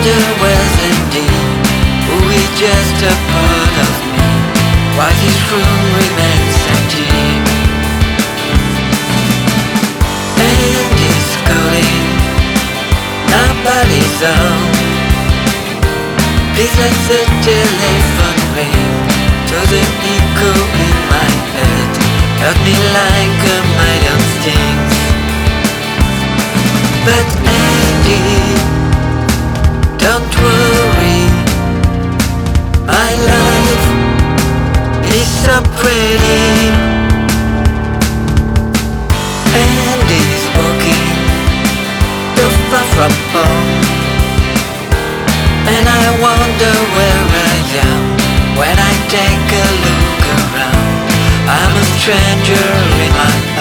wonder where's indeed who is just a part of me, why this room remains empty. And it's calling, nobody's home. Please let the telephone ring, to the echo in my head, hurt me like a million stings. But Andy, don't worry, my life is so pretty. Andy's walking too far from home, and I wonder where I am when I take a look around. I'm a stranger in my